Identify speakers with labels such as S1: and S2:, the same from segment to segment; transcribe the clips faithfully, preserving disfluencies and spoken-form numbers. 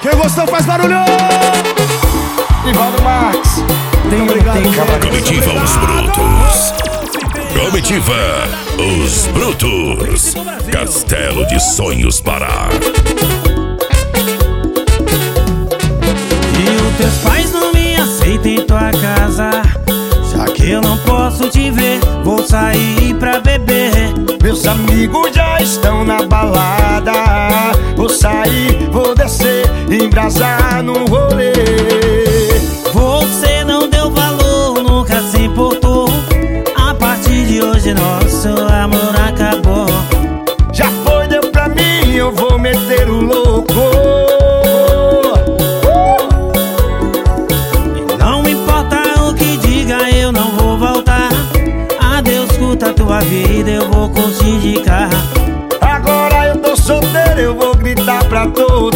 S1: Quem gostou faz barulho!
S2: Nivaldo Marques.
S1: Muito obrigado,
S3: Comitiva Os Brutos. Comitiva Os Brutos. Castelo de Sonhos Pará.
S4: E os teus pais não me aceitam em tua casa, já que eu não posso te ver, vou sair pra beber.
S2: Meus amigos já estão na balada, vou sair, vou descer, embrasar no rolê.
S4: Você não deu valor, nunca se importou. A partir de hoje nosso amor acabou.
S2: Já foi, deu pra mim, eu vou meter o louco.
S4: E não importa o que diga, eu não vou voltar. Adeus, curta a tua vida, eu vou curtir de carro.
S2: Agora eu tô solteiro, eu vou gritar pra todos.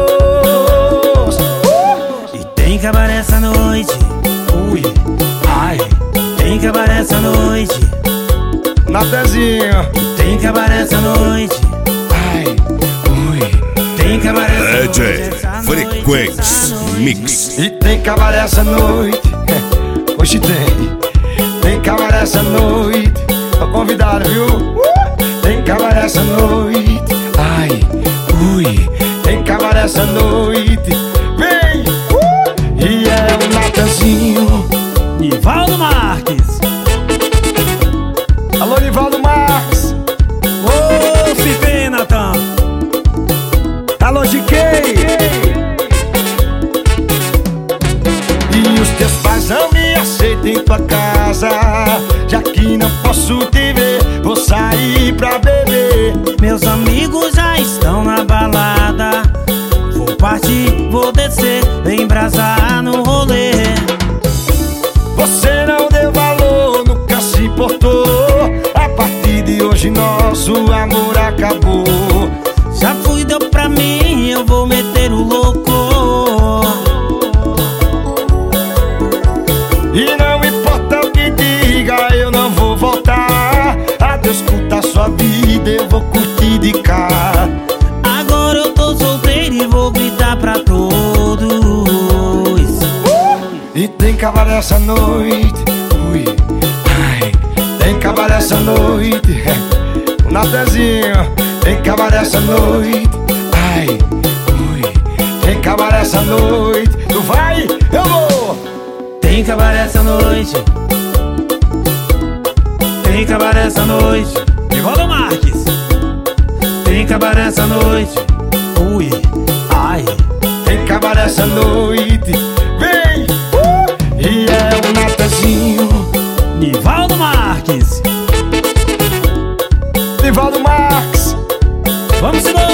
S4: E tem cabaré essa noite, ui, ai. Tem cabaré essa noite,
S2: Natezinho.
S4: tem cabaré essa noite,
S2: Ai, ui.
S4: tem cabaré essa noite.
S3: D J
S4: essa noite,
S3: Frequenz
S4: essa noite.
S3: Mix.
S2: E tem cabaré essa noite. Hoje tem. Tem cabaré essa noite. Tô convidado, viu? Uh! Tem cabaré essa noite. Ai, ui. Tem cabaré essa noite. Vem! Uh! E é o Natanzinho.
S4: Nivaldo Marques.
S2: Alô, Nivaldo Marques.
S4: Ô, se vem, Natan.
S2: Alô, G K. E os teus pais não me aceitam em tua casa, já que não posso te ver, vou sair pra beber.
S4: Meus amigos já estão na balada, vou partir, vou descer, embrasar no rolê.
S2: Você não deu valor, nunca se importou. A partir de hoje nosso amor acabou.
S4: Já fui, deu pra mim, eu vou meter o louco.
S2: E não importa o que diga, eu não vou voltar. Adeus, curta a sua vida, eu vou curtir de cá.
S4: Agora eu tô solteiro e vou gritar pra todos.
S2: E tem cabaré essa noite, ui, ai. Tem cabaré essa noite, o Natezinho. Tem cabaré essa noite, ai, ui. Tem cabaré essa noite, tu vai, eu vou.
S4: Tem cabaré essa noite, tem cabaré essa noite. Nivaldo Marques. Tem cabaré essa noite, ui, ai.
S2: Tem cabaré essa noite, vem, uh! E é o Natanzinho.
S4: Nivaldo Marques.
S2: Nivaldo Marques.
S4: Vamos embora.